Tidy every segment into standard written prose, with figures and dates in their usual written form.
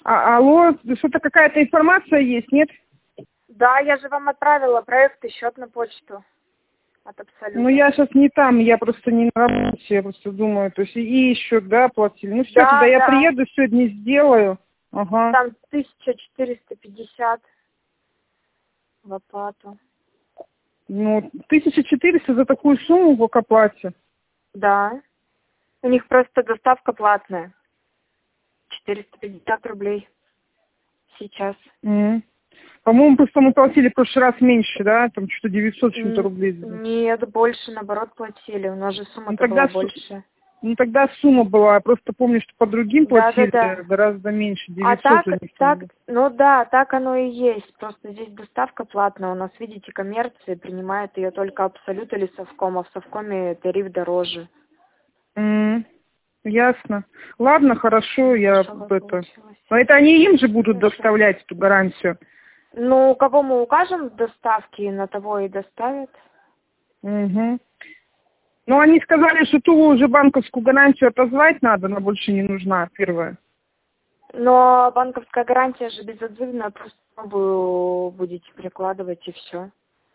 Алло, что-то какая-то информация есть, нет? Да, я же вам отправила проект и счет на почту. От Абсолюта. Ну, я сейчас не там, я просто не на работе, я просто думаю, то есть и еще, да, платили. Ну, все, Да, тогда я да. приеду, сегодня сделаю. Ага. Там 1450 в оплату. Ну, 1400 за такую сумму в оплате. Да. У них просто доставка платная. 450 рублей. Сейчас. По-моему, просто мы платили в прошлый раз меньше, да? Там что-то 900 чем-то рублей. Нет, больше, наоборот, платили. У нас же сумма-то тогда была больше. Ну, тогда сумма была, я просто помню, что по другим платили Да. гораздо меньше, 900 А так, у них там было. ну да, так оно и есть. Просто здесь доставка платная. У нас, видите, коммерция принимает ее только Абсолют или Совком, а в Совкоме тариф дороже. Ясно. Ладно, хорошо, я Хорошо это... Но это они им же будут доставлять эту гарантию? Ну, кого мы укажем в доставке, на того и доставят. Угу. Ну, они сказали, что ту уже банковскую гарантию отозвать надо, она больше не нужна, первая. Но банковская гарантия же безотзывная, просто новую будете прикладывать и все.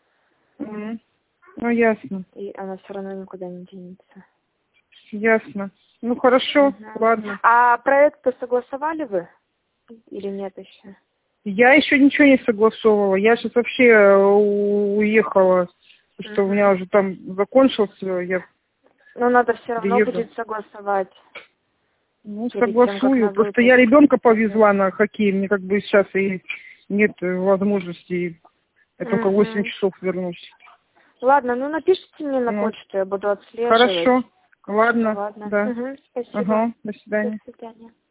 Ну, ясно. И она все равно никуда не денется. Ясно. Ну, хорошо, ладно. А проект-то согласовали вы или нет еще? Я еще ничего не согласовывала. Я сейчас вообще уехала, потому что у меня уже там закончился. Я Ну, надо все равно приеду. будет согласовать. Ну, согласую. Просто я ребенка повезла на хоккей. Мне как бы сейчас и нет возможности. Я только 8 часов вернусь. Ладно, ну напишите мне на почту, я буду отслеживать. Хорошо. Ладно. Ладно. Да. Спасибо. Ага, до свидания. До свидания.